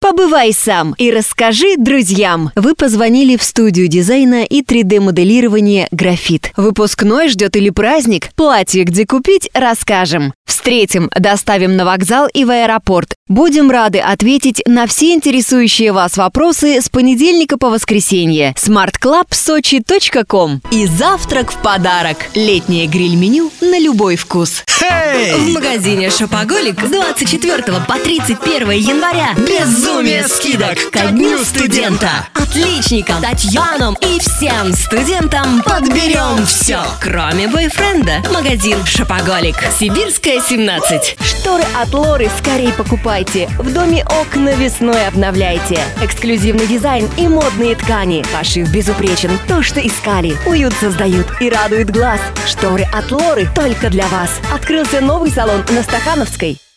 Побывай сам и расскажи друзьям. Вы позвонили в студию дизайна и 3D-моделирования «Графит». Выпускной ждет или праздник? Платье где купить? Расскажем. Встретим, доставим на вокзал и в аэропорт. Будем рады ответить на все интересующие вас вопросы с понедельника по воскресенье. smartclubsochi.com. И завтрак в подарок. Летнее гриль-меню на любой вкус. В магазине «Шопоголик» с 24 по 31 января безумие скидок ко Дню студента. Отличникам, Татьянам и всем студентам подберем все, кроме бойфренда. Магазин «Шопоголик», Сибирская, 17. Шторы от Лоры скорей покупайте. В доме окна весной обновляйте. Эксклюзивный дизайн и модные ткани. Пошив безупречен. То, что искали. Уют создают и радует глаз. Шторы от Лоры только для вас. Открылся новый салон на Стахановской.